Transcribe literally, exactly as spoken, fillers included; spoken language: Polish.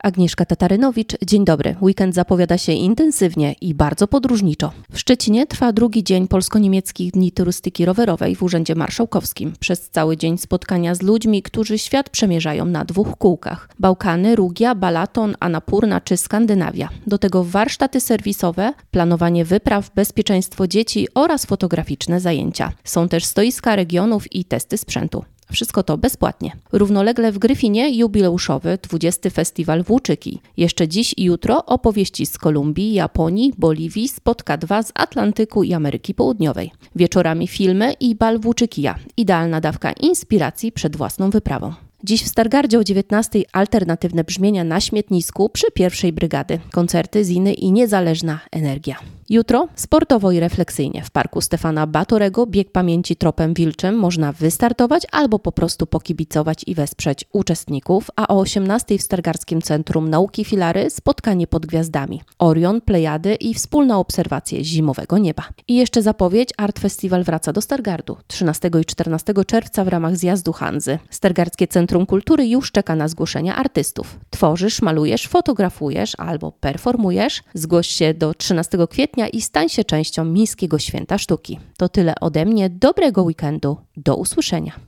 Agnieszka Tatarynowicz, dzień dobry. Weekend zapowiada się intensywnie i bardzo podróżniczo. W Szczecinie trwa drugi dzień Polsko-Niemieckich Dni Turystyki Rowerowej w Urzędzie Marszałkowskim. Przez cały dzień spotkania z ludźmi, którzy świat przemierzają na dwóch kółkach. Bałkany, Rugia, Balaton, Annapurna czy Skandynawia. Do tego warsztaty serwisowe, planowanie wypraw, bezpieczeństwo dzieci oraz fotograficzne zajęcia. Są też stoiska regionów i testy sprzętu. Wszystko to bezpłatnie. Równolegle w Gryfinie jubileuszowy dwudziesty Festiwal Włóczyki. Jeszcze dziś i jutro opowieści z Kolumbii, Japonii, Boliwii, Spotka dwa z Atlantyku i Ameryki Południowej. Wieczorami filmy i bal Włóczykija. Idealna dawka inspiracji przed własną wyprawą. Dziś w Stargardzie o dziewiętnastej alternatywne brzmienia na śmietnisku przy pierwszej brygady. Koncerty, ziny i niezależna energia. Jutro sportowo i refleksyjnie w Parku Stefana Batorego bieg pamięci tropem wilczym można wystartować albo po prostu pokibicować i wesprzeć uczestników, a o osiemnastej w Stargardzkim Centrum Nauki Filary spotkanie pod gwiazdami. Orion, Plejady i wspólna obserwacje zimowego nieba. I jeszcze zapowiedź, Art Festiwal wraca do Stargardu. trzynastego i czternastego czerwca w ramach zjazdu Hanzy. Stargardzkie Centrum Kultury już czeka na zgłoszenia artystów. Tworzysz, malujesz, fotografujesz albo performujesz? Zgłoś się do trzynastego kwietnia i stań się częścią Miejskiego Święta Sztuki. To tyle ode mnie. Dobrego weekendu. Do usłyszenia.